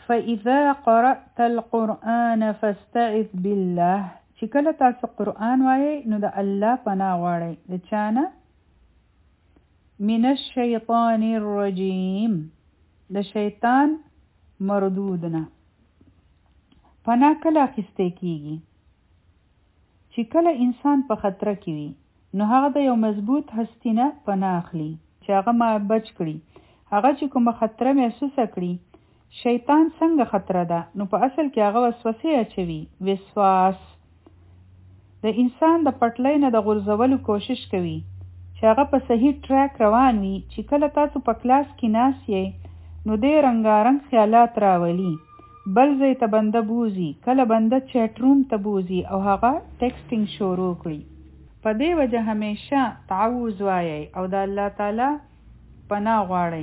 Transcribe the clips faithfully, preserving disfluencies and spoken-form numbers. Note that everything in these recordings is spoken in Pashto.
فإذا قرأت القرآن فاستعذ بالله چې کله تاسو قرآن وایي نو د الله پناه غواړئ. د چانه؟ من الشیطان الرجیم، د شیطان مردود نه. پناه کله اخیستی کیږي؟ چې کله انسان په خطر کې وي نو هغه د یو مضبوط هستی نه پناه اخلي چې هغه ما بچ کړي. هغه چې کومه خطر محسوسه کړي، شیطان څنګه خطر ده؟ نو په اصل کې هغه وسوسې اچوي، وسواس. د انسان د پټلۍ نه د غورځولو کوشش کوي چې هغه په صحیح ټریک روان وي. چې کله تاسو په کلاس کې ناست یې نو دې رنګارنګ خیالات راولي، بل ځای ته بنده بوزي، کله بنده چیټ روم ته بوزي او هغه ټیکسټینګ شروع کړي. په دې وجه همیشه تعوذ وایي او د الله تعالی پناه غواړئ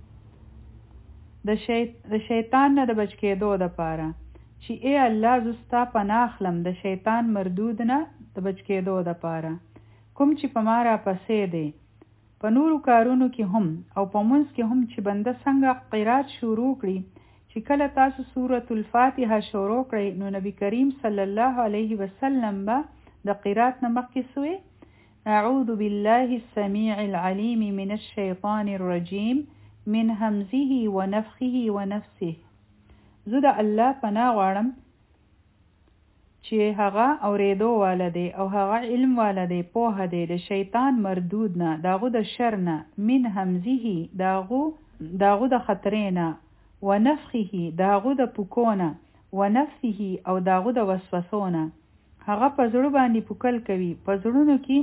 د شیط... د شیطان نه د بچ کېدو دپاره چې ای الله زه ستا پناه اخلم د شیطان مردود نه د بچ کېدو دپاره. کوم چې په ما راپسې دی په نورو کارونو کې هم او په منځ کې هم چې بنده څنګه قرات شروع کړي. چې کله تاسو سورة الفاتحه شروع کړئ نو نبی کریم صلی الله علیه وسلم به د قرات نه مخکې سوی اعوذ بالله السمیع العلیم من الشیطان الرجیم من همزه ونفخه ونفسه. زه د الله پناه غواړم چې هغه اوریدو والا دی او هغه علم والا دی، پوهه دی د شیطان مردود نه، داغو د شر نه، من همزه داغو داغو د خطرې نه، ونفخه داغو د پوکو نه، ونفسه او داغو د وسوسو نه. هغه په زړه باندې پوکل کوي. په زړونو کې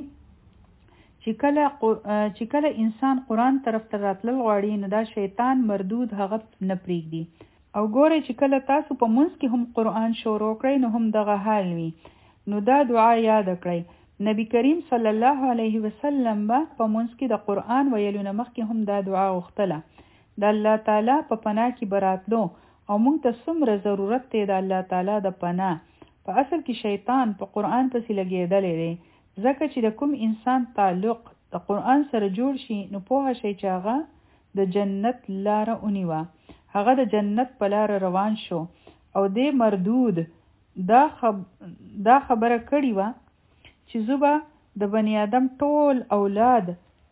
چې کله چې کله انسان قرآن طرف ته راتلل غواړي نو دا شیطان مردود هغه نه پرېږدي. او ګورئ چې کله تاسو په منځ کې هم قرآن شروع کړئ نو هم دغه حال وي. نو دا دعا یاد کړئ. نبی کریم صلی الله علیه وسلم به په منځ کې د قرآن ویلو نه مخکې هم دا دعا غوښتله. د الله تعالی په پناه کې براتلو او موږ ته څومره ضرورت دی د الله تعالی د پناه. په اصل کې شیطان په قرآن پسې لګېدلی دی، ځکه چې د کوم انسان تعلق د قرآن سره جوړ شي نو پوهه شي چې هغه د جنت لاره ونیوه، هغه د جنت په لاره روان شو. او دې مردود دا, خب... دا خبره کړې وه چې زه به د بني آدم ټول اولاد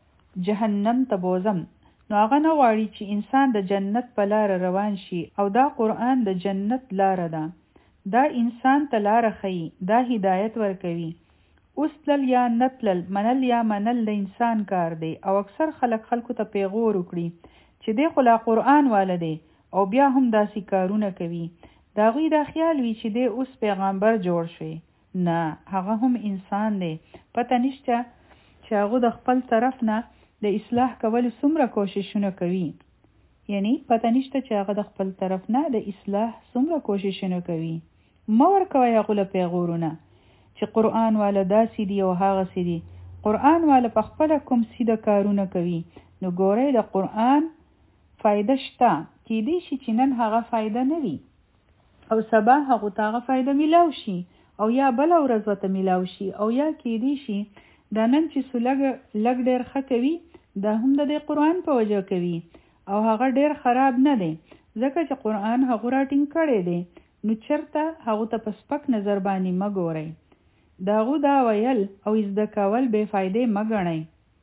جهنم ته بوزم. نو هغه نه غواړي چې انسان د جنت په لاره روان شي او دا قرآن د جنت لاره ده. دا انسان ته لاره ښیي، دا هدایت ورکوي. اوس تلل یا نتلل، منل یا منل د انسان کار دی. او اکثر خلک خلکو ته پیغور وکړي چې دی خو لا قرآن والا دی او بیا هم داسې کارونه کوي. د هغوی دا خیال وي چې دی اوس پیغمبر جوړ شوی. نه، هغه هم انسان دی. پته نشته چې هغه د خپل طرف نه د اصلاح کولو څومره کوششونه کوي. یعنی پته نشته چې هغه د خپل طرف نه د اصلاح څومره کوششونه کوي. مه ورکوئ هغو له پیغورونه چې قرآن والا داسې دي او هغسې دي. قرآن والا په خپله کوم سیده کارونه کوي. نو ګورئ د قرآن فایده شته. کیدی شي چې نن هغه فایده نه وي او سبا هغو ته هغه فایده میلاو شي او یا بله ورځ ورته میلاو شي، او یا کیدی شي دا نن چې څو لږ ډېر ښه کوي دا هم د دې قرآن په وجه کوي او هغه ډېر خراب نه دی ځکه چې قرآن هغو راټینګ کړی دی. نو چېرته هغو ته په سپک نظر باندې مه ګورئ. د هغو دا ویل او زده کول بې فایدې مه ګڼئ.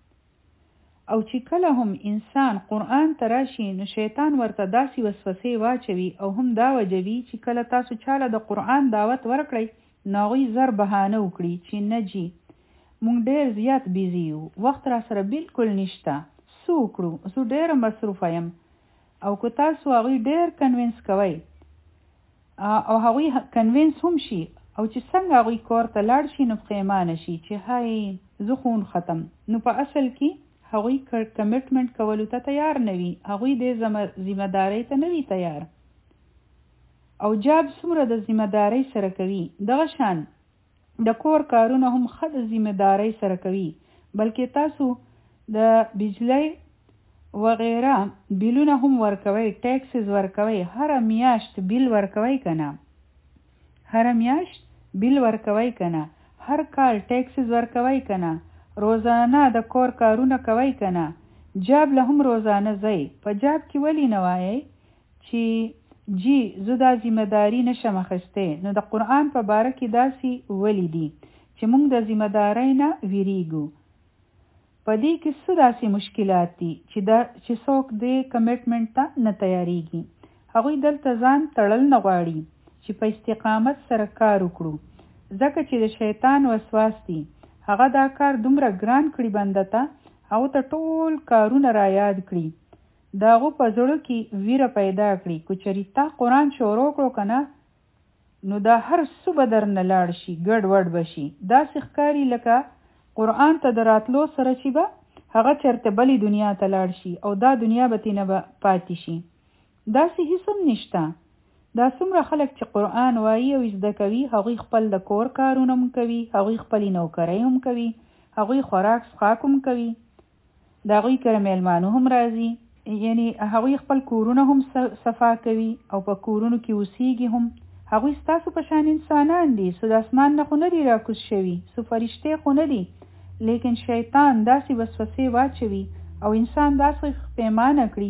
او چې کله هم انسان قرآن ته راشي نو شیطان ورته داسې وسوسې واچوي او هم دا وجوي چې کله تاسو چاله د قرآن دعوت ورکړئ نو هغوی زر بهانه وکړي چې نه جي مونږ ډېر زیات بیزي یو، وخت را سره بالکل نشته، څه وکړو، زه ډېره مصروفه یم. او که تاسو هغوی ډېر کنوینس کوئ او هغوی کنوینس هم شي او چې څنګه هغوی کور ته لاړ شي نو پښیمانه شي چې هی زه خون ختم. نو په اصل کې هغوی کمیټمنټ کولو ته تیار نه وي، هغوی د ذمه دارۍ ته نه وي تیار. او جاب څومره د ذمه دارۍ سره کوي، دغه شان د کور کارونه هم ښه د ذمه دارۍ سره کوي. بلکې تاسو د بجلی وغیره بیلونه هم ورکوئ، ټیکسز ورکوئ، هره میاشت بیل ورکوئ که نه، هره میاشت بیل ورکوئ که نه، هر کال ټیکسز ورکوئ که نه، روزانه د کور کارونه کوئ که نه، جاب له هم روزانه ځئ. په جاب کې ولې نه وایئ چې جی زه دا ذمہداري نشم اخیستی. نو د قرآن په باره کې داسې ولی دي چې موږ د ذمہدارۍ نه ویریږو. په دې کې څه داسې مشکلات دي چې دا چې څوک دې کمیټمنټ ته نه تیاریږي. هغوی دلته ځان تړل نه غواړي چې په استقامت سره کار وکړو، ځکه چې د شیطان وسواس دي. هغه دا کار دومره ګران کړي بنده ته، هغه ته ټول کارونه را یاد کړي، د هغو په زړه کې ویره پیدا کړي. که چېرې تا قرآن شروع کړو که نه، نو دا هر څه به درنه لاړ شي، ګډ وډ به شي. داسې ښکاري لکه قرآن ته د راتلو سره چې به هغه چېرته بلې دنیا ته لاړ شي او دا دنیا به تېنه به پاتې شي. داسې هېڅ هم نشته. دا څومره خلک چې قرآن وایي او زده کوي، هغوی خپل د کور کارونه هم کوي، هغوی خپلې نوکرۍ هم کوي، هغوی خوراک څښاک هم کوي، د هغوی کره میلمانو هم راځي، یعنی هغوی خپل کورونه هم صفا کوي او په کورونو کې اوسیږي هم. هغوی ستاسو په شان انسانان دي، څه د اسمان نه خو نه دي راکوز شوي، څه فرشتې خو نه دي، لیکن شیطان داسې وسوسې واچوي او انسان داسې پیمانه کړي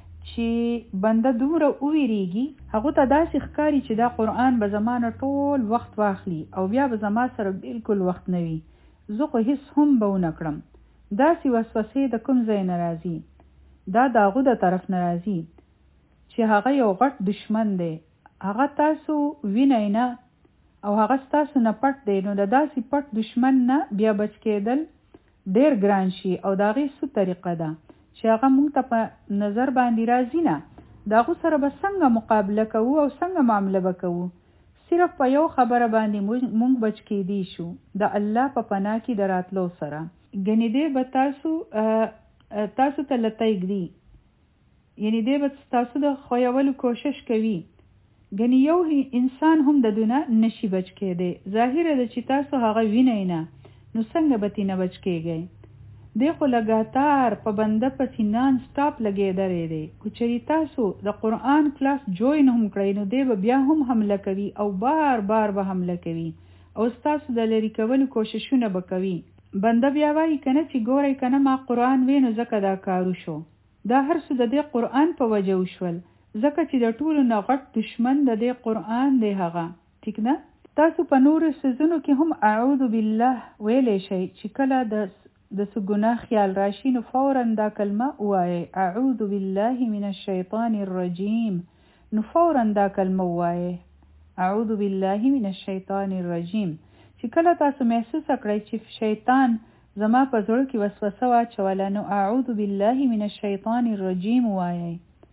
چې بنده دومره وویریږي، هغو ته داسې ښکاري چې دا قرآن به زما نه ټول وخت واخلي او بیا به زما سره بالکل وخت نه وي، زه خو هېڅ هم به ونه کړم. داسې وسوسې د کوم ځای نه راځي؟ دا د هغو د طرف نه راځي چې هغه یو غټ دشمن دی، هغه تاسو وینئ نه او هغه ستاسو نه پټ دی. نو د داسې پټ دشمن نه بیا بچ کېدل ډېر ګران شي او د هغې څه طریقه ده چې هغه موږ ته په نظر باندې راځي نه، د هغو سره به څنګه مقابله کوو او څنګه معامله به کوو. صرف په یو خبره باندې موږ بچ کېدی شو، د الله په پناه کې د راتلو سره. ګنې دی به تاسو تاسو ته لطیق دی، یعنی دی به تاسو د خویولو کوشش کوي. ګنې یو انسان هم د دونه نشي بچ کېدی. ظاهره ده چې تاسو هغه وینئ نه، نو څنګه به تېنه بچ کېږئ؟ دی خو لګاتار په بنده پسې نان سټاپ لګېدلی دی. که چېرې تاسو د قرآن کلاس جوین هم کړئ، نو دی به بیا هم حمله کوي او بار بار به حمله کوي او ستاسو د لرې کولو کوششونه به کوي. بنده بیا وایي که نه چې ګورئ که نه ما قرآن وی نو ځکه دا کارو شو. دا هر څه د دې قرآن په وجه وشول، ځکه چې د ټولو نه غټ دشمن د دې قرآن دی هغه. ټیک نه؟ تاسو په نورو څیزونو کې هم اعوذ بالله ویلی شئ. چې کله د د څه ګناه خیال راشي نو فورا دا کلمه ووایئ، اعوذ بالله من الشیطان الرجیم. نو فورا دا کلمه ووایئ، اعوذ بالله من الشیطان الرجیم. چې کله تاسو محسوسه کړئ چې شیطان زما په زړه کې وسوسه واچوله، نو اعوذ بالله من الشیطان الرجیم ووایئ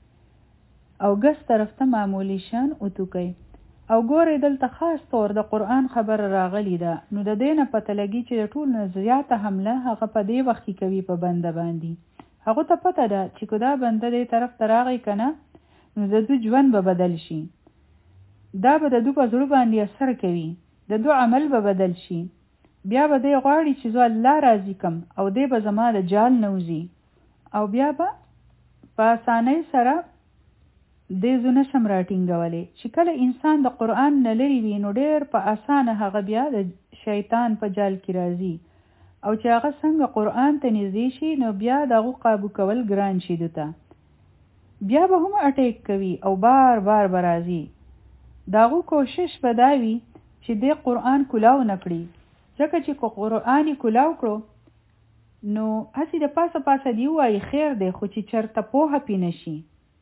او ګس طرف ته معمولی شان وتوکئ. او ګورئ دلته خاص طور د قرآن خبره راغلی ده، نو د دې نه پته لګي چې د ټول نه زیاته حمله هغه په دې وخت کې کوي په بنده باندې. هغو ته پته ده چې که دا بنده دې طرف ته راغی که نه، نو د دو ژوند به بدل شي، دا به د دو په زړه باندې اثر کوي، د دو عمل به بدل شي. بیا به دی غواړي چې زه الله راضي کم او دی به زما د جال نه وځي او بیا به په اسانۍ سره دې زه نشم راټینګولی. چې کله انسان د قرآن نه لرې وي، نو ډېر په اسانه هغه بیا د شیطان په جال کې راځي او چې هغه څنګه قرآن ته نږدې شي، نو بیا د هغو قابو کول ګران شي دته. بیا به هم اټیک کوي او بار بار به راځي. د هغو کوشش به دا وي چې دې قرآن کلاو نه کړي، ځکه چې که قرآن یې کلاو کړو، نو هسې د پاسه پاسه دی وایي خیر دی، خو چې چېرته پوهه پې نه شي،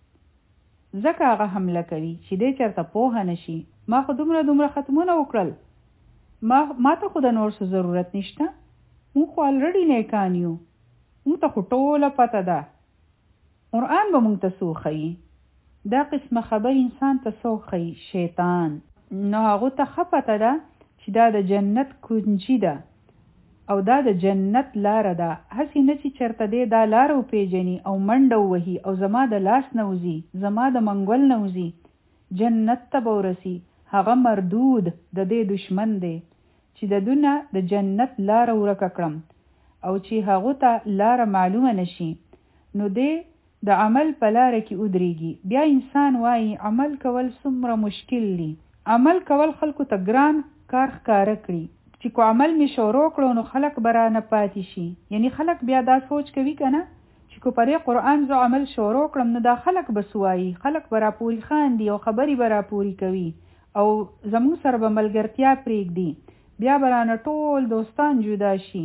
ځکه هغه حمله کوي چې دی چېرته پوهه نه شي. ما خو دومره دومره ختمونه وکړل، ما ما ته خو د نور څه ضرورت نشته، مونږ خو الرډي نیکان یو، مونږ ته خو ټوله پته ده، قرآن به مونږ ته څه وښیي. دا قسمه خبر انسان ته څه وښیي؟ شیطان. نو هغو ته ښه پته ده چې دا د جنت کنجي ده او دا د جنت لاره ده. هسې نه چې چېرته دی دا لاره وپېژني او منډه ووهي او زما د لاس نه وځي، زما د منګول نه وځي، جنت ته به ورسي. هغه مردود د دې دشمن دی چې د دونه د جنت لاره ورکه کړم او چې هغو ته لاره معلومه نشي، نو دی د عمل په لاره کې ودرېږي. بیا انسان وایي عمل کول څومره مشکل دي. عمل کول خلکو ته ګران کار ښکاره کړي چې کو عمل می شروع کړو نو خلک به رانه پاتې شي. یعنی خلک بیا دا سوچ کوي که نه چې کو پرې قرآن زو عمل شروع کړم نو دا خلق بسوایي، خلق برا پوری خان دي او خبري برا پوری کوي او زمون سره به ملګرتیا پرېږدي، بیا برانه ټول دوستان جدا شي.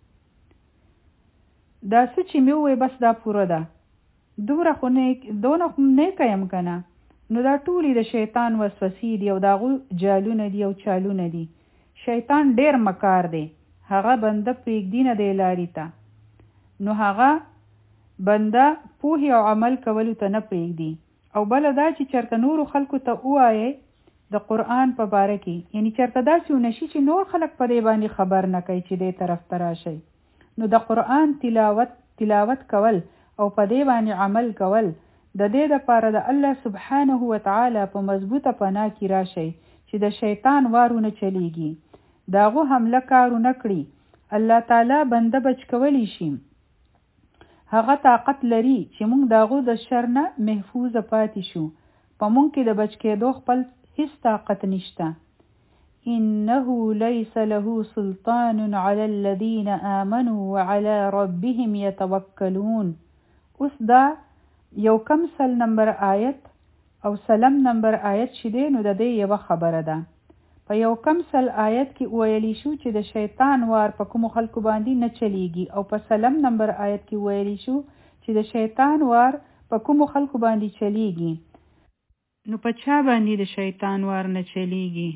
دا څه چې مې ووی بس دا پوره ده، دومره خو نه دونه خو نه کیم کنه. نو دا ټولې د شیطان وسوسې دي او دا غو جالونه دي او چالونه دي. شیطان ډیر مکار دی، هغه بنده پرېږدي نه دی لارې ته، نو هغه بنده پوهې او عمل کولو ته نه پرېږدي. او بله دا چې چېرته نورو خلکو ته ووایې د قرآن په باره کې، یعنی چېرته داسې ونشي چې نور خلک په دې باندې خبر نه کوي چې دې طرف ته راشئ. نو د قرآن تلاوت تلاوت کول او په دې باندې عمل کول د دې دپاره د الله سبحانه وتعالی په مضبوطه پناه کې راشئ چې د شیطان وارونه چلیږي، د هغو حمله کارونه کړي. الله تعالی بنده بچ کولی شي، هغه طاقت لري چې موږ د هغو د شر نه محفوظ پاتې شو. په موږ کې د بچ کېدو خپل هیڅ طاقت نشته. انه ليس له سلطان على الذين آمنوا وعلى ربهم يتوکلون. اوس دا یو کم سل نمبر آیت او سلم نمبر آیت چې دی نو د دې یوه خبره ده. په یو کم سل آیت کې ویلی شو چې د شیطان وار په کومو خلکو باندې نه چلیږي، او په سلم نمبر آیت کې ویلی شو چې د شیطان وار په کومو خلکو باندې چلیږي. نو په چا باندې د شیطان وار نه چلیږي؟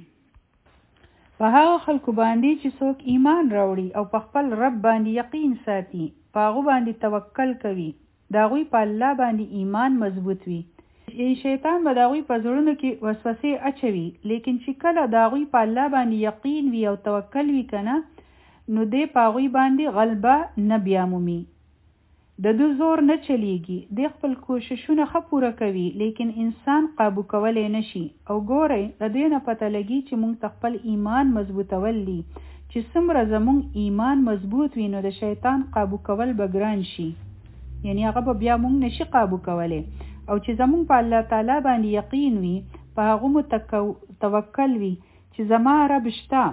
په هغه خلکو باندې چې څوک ایمان راوړي او په خپل رب باندې یقین ساتي، په هغو باندې توکل کوي، د هغوی په الله باندې ایمان مضبوط وي. شیطان به د هغوی په زړونو کې وسوسې اچوي، لیکن چې کله د هغوی په الله باندې یقین وي او توکل وي که نه، نو دی په هغوی باندې غلبه نه بیامومي، د دو زور نه چلیږي. دی خپل کوششونه ښه پوره کوي، لیکن انسان قابو کولی نشي. او ګورئ د دې نه پته لګي چې موږ ته خپل ایمان مضبوطول دي، چې څومره زموږ ایمان مضبوط وي نو د شیطان قابو کول به ګران شي، یعنی هغه به بیا موږ نشي قابو کولی. او چې زموږ په الله تعالی باندې یقین وي، په هغو مو توکل وي چې زما رب شته،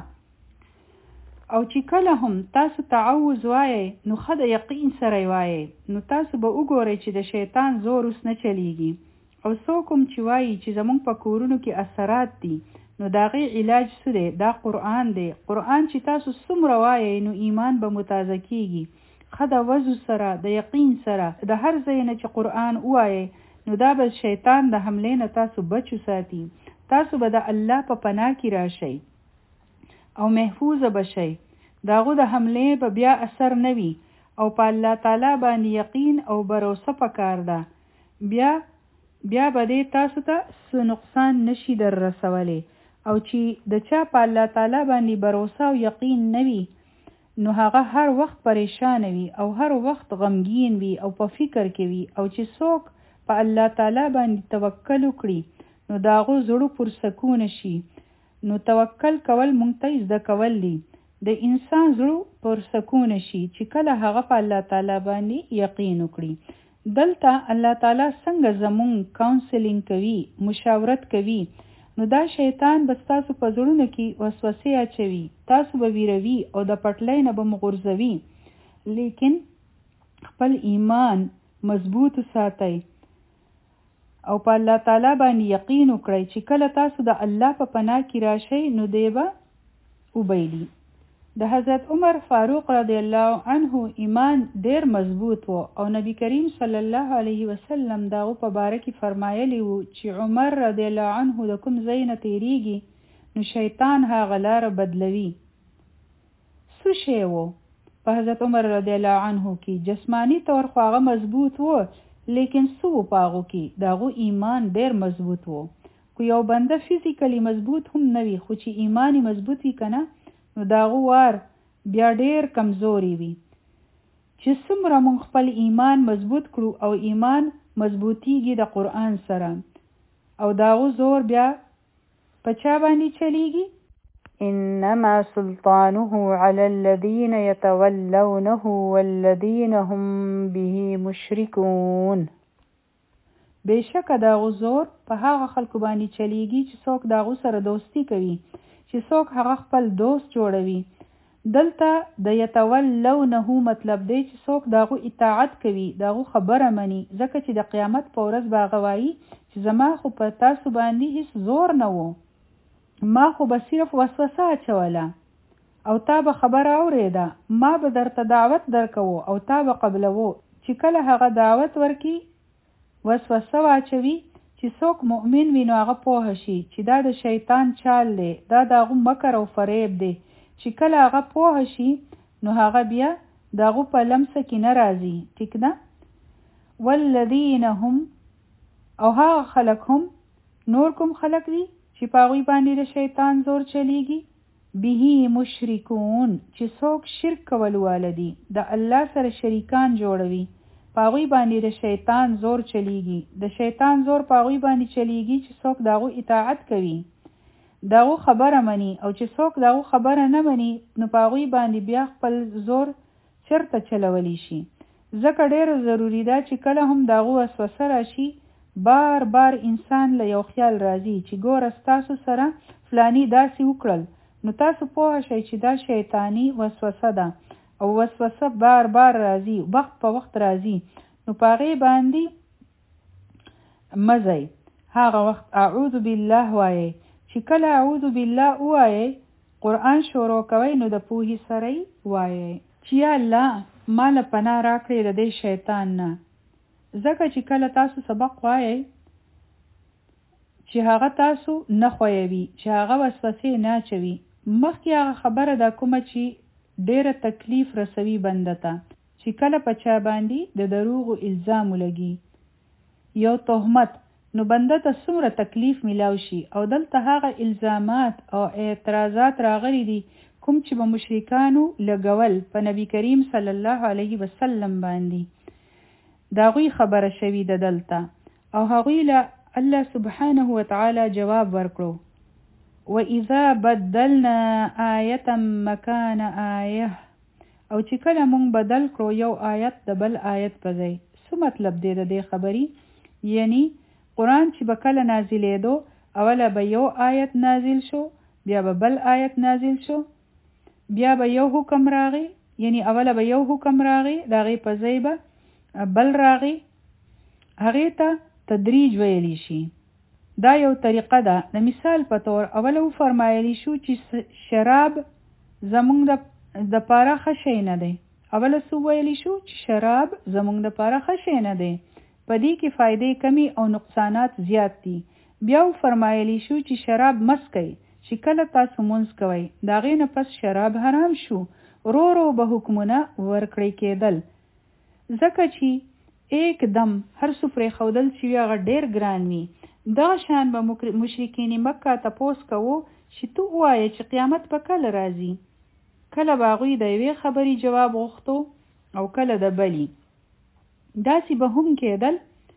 او چې کله هم تاسو تعوذ وایئ نو ښه د یقین سره وایئ، نو تاسو به وګورئ چې د شیطان زور اوس نه چلیږي. او څوک هم چې وایي چې زموږ په کورونو کې اثرات دي، نو د هغې علاج څه دی؟ دا قرآن دی. قرآن چې تاسو څومره وایئ نو ایمان به مو تازه کېږي، ښه د وضو سره، د یقین سره. د هر ځای نه چې قرآن ووایئ نو دا به شیطان د حملې نه تاسو بچو ساتي. تاسو به د الله په پناه کې راشئ او محفوظ بشئ، د هغو د حملې به بیا اثر نه وي. او په الله تعالی باندې یقین او بروسه پکار ده، بیا بیا به دې تاسو ته څه نقصان نشي در رسولی. او چې د چا په الله تعالی باندې بروسه او یقین نه وي نو هغه هر وخت پریشان وي او هر وخت غمگین وي او په فکر کې وي. او چې څوک په الله تعالی باندې توکل وکړي نو د هغو زړه پرسکونه شي. نو توکل کول مونږ ته زده کول دي، د انسان زړه پرسکونه شي چې کله هغه په الله تعالی باندې یقین وکړي. دلته الله تعالی څنګه زمونږ کاونسلینګ کوي، مشاورت کوي، نو دا شیطان به ستاسو په زړونو کې وسوسې اچوي، تاسو به ویروي او د پټلۍ نه به مو غورځوي. لیکن خپل ایمان مضبوط ساتئ او په الله تعالی باندې یقین وکړئ چې کله تاسو د الله په پناه کې راشئ نو دی به وبیلي. د حضرت عمر فاروق رضی الله عنه ایمان ډیر مضبوط و، او نبی کریم صلی الله علیه وسلم داغو په باره کې فرمایلی وو چې عمر رضی الله عنه د کوم ځای نه تیریږي نو شیطان هغه لاره بدلوي. څه شی و په حضرت عمر رضی الله عنه کې؟ جسمانی طور خو هغه مضبوط و، لیکن سو پاغو کې داغو ایمان ډیر مضبوط وو. کو یو بنده فیزیکلی مضبوط هم نوي، خو چې ایمانی مضبوط وي کنه نو داغو وار بیا ډیر کمزوري وي. چې څومره مونږ خپل ایمان مضبوط کړو او ایمان مضبوطیږي د قرآن سره، او داغو زور بیا په چا باندې چلیږي؟ انما سلطانه على الذين يتولونه والذين هم به مشركون. بشک داغو زور په هغه خلکو باندې چلیږي چې څوک داغو سره دوستی کوي، چې څوک هغه خپل دوست جوړوي. دلته د یتولونه مطلب دی چې څوک داغو اطاعت کوي، داغو خبره مني، ځکه چې د قیامت په ورځ به هغه وایي چې زما خو په تاسو باندې هیڅ زور نه و، ما خو به صرف وسوسه اچوله او تا به خبره اورېده، ما به درته دعوت درکوو او تا به قبلوو. چې کله هغه دعوت ورکي وسوسه واچوي چې څوک مؤمن وي نو هغه پوه شي چې دا د شیطان چال دی، دا داغو مکر او فریب دی. چې کله هغه پوه شي نو هغه بیا داغو په لمسه کې نه راځي. ټیک ده؟ والذین هم او هغه خلق هم نور کوم خلق دي چې په هغوی باندې د شیطان زور چلیږي، به مشرکون چې څوک شرک کول واله دي، د الله سره شریکان جوړوي، په هغوی باندې د شیطان زور چلیږي. د شیطان زور په هغوی باندې چلیږي چې څوک د هغو اطاعت کوي، داغو خبره مني، او چې څوک داغو خبره نه مني نو په هغوی باندې بیا خپل زور چرته چلولی شي. ځکه ډېر ضروري ده چې کله هم داغو وسوسه راشي بار بار انسان له یو خیال راځي چې ګوره ستاسو سره فلانی داسې وکړل، نو تاسو پوه شئ چې دا شیطانی وسوسه ده او وسوسه بار بار راځي، وخت په وخت راځي، نو په هغې باندې مزئ هغه وخت اعوذ بالله وایئ. چې کله اعوذ بالله وایئ قرآن شروع کوئ نو د پوهې سره وایئ چې یا الله ما له پناه راکړې د دې شیطان نه. ځکه چې کله تاسو سبق وایئ چې هغه تاسو نه خویوي، چې هغه وسوسې نه اچوي، مخکې هغه خبره دا کومه چې ډېره تکلیف رسوي بنده ته، چې کله په چا باندې د دروغو الزام ولګي، یو تهمت، نو بنده ته څومره تکلیف ملاو شي. او دلته هغه الزامات او اعتراضات راغلي دي کوم چې به مشرکانو لګول په نبی کریم صلی الله علیه وسلم باندې، دا غوی خبره شوي ده دلته، او هغوی له الله سبحانه وتعالی جواب ورکړو وَإِذَا بَدَّلْنَا آیَةً مَكَانَ آیَةً، او چې کله مونږ بدل کړو یو آیت د بل آیت په ځای. څه مطلب دی د دې خبرې؟ یعنی قرآن چې به کله نازلېدو اوله به یو آیت نازل شو، بیا به بل آیت نازل شو، بیا به یو حکم راغی، یعنی اوله به یو حکم راغی د هغې په ځای به بل راغی، هغې ته تدریج ویلی شي. دا یو طریقه ده. د مثال په طور اوله وفرمایلی شو چې شراب زمونږ د پاره ښه شی نه دی، اوله څه ویلی شو چې شراب زمونږ د پاره ښه شی نه دی، په دې کې فائدې کمی او نقصانات زیات دي. بیا فرمایلی شو چې شراب مس کوي، چې کله تاسو مونځ کوئ د هغې نه پس شراب حرام شو، رو رو به حکمونه ورکړی کېدل، ځکه چې ایک دم هر څه پرېښودل چې وي هغه ډېر ګران وي. دغه شان به مشرکین مکه تپوس کوو چې تو ووایه چې قیامت به کله راځي، کله به هغوی د یوې خبرې جواب غوښتو او کله د بلې. داسې به هم کېدل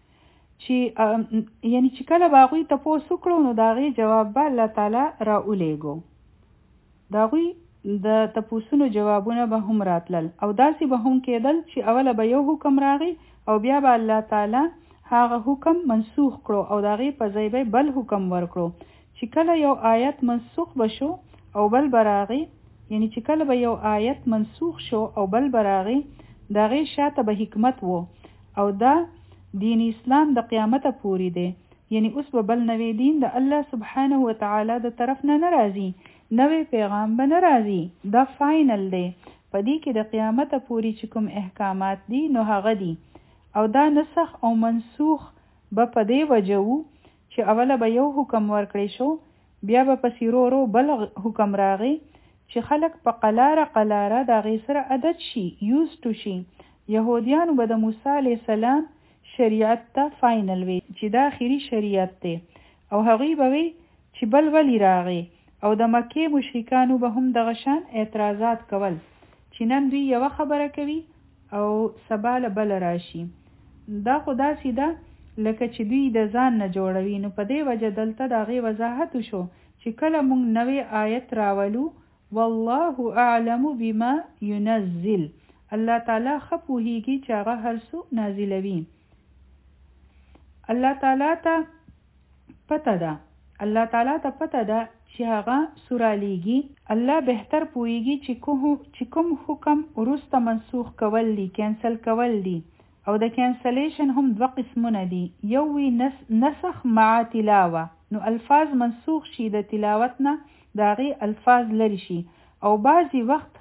چې یعنی چې کله به هغوی تپوس وکړو نو د هغې جواب به الله تعالی را ولیږو، د هغوی د تپوسونو جوابونه به هم راتلل. او داسې به هم کېدل چې اوله به یو حکم راغی او بیا به الله تعالی هغه حکم منسوخ کړو او د هغې په ځای به بل حکم ورکړو. چې کله یو آیت منسوخ بشو او بل براغی، یعنی چې کله به یو آیت منسوخ شو او بل براغی، د هغې شاته به حکمت وو، او دا دین اسلام د قیامت پوری دی. یعنی اوس به بل نوی دین د الله سبحانه وتعالی د طرف نه ناراضي، نوی پیغام به ناراضي، دا فاینل دی. په دې کې د قیامت پوری چې کوم احکامات دي نو هغه دي، او دا نسخ او منسوخ به په دې وجه وو چې اوله به یو حکم ورکړی شو، بیا به پسې رو رو بل حکم راغی چې خلک په قلاره قلاره د هغې سره عادت شي، یوز ټو شي. یهودیانو به د موسی علیه السلام شریعت ته فاینل وي چې دا آخري شریعت دی، او هغوی به وي چې بل ولی راغی. او د مکې مشرکانو به هم دغه شان اعتراضات کول چې نن دوی یوه خبره کوي او سبا له بله راشي. دا خو داسې ده لکه چې دوی د ځان نه جوړوي. نو په دې وجه دلته د هغې وضاحت وشو چې کله مونږ نوی آیت راولو والله اعلم بما ينزل، الله تعالی ښه پوهیږي چې هغه هر څه نازلوي. الله تعالی ته پته ده الله تعالی ته پته ده چې هغه سوره لیږي. الله بهتر پوهیږي چې کوم چې کوم حکم وروسته منسوخ کول دي، کینسل کول دي. او د کینسلیشن هم دوه قسمونه دي. یو وی نس نسخ مع تلاوه، نو الفاظ منسوخ شي د تلاوت نه، د هغې الفاظ لري شي. او بعضی وخت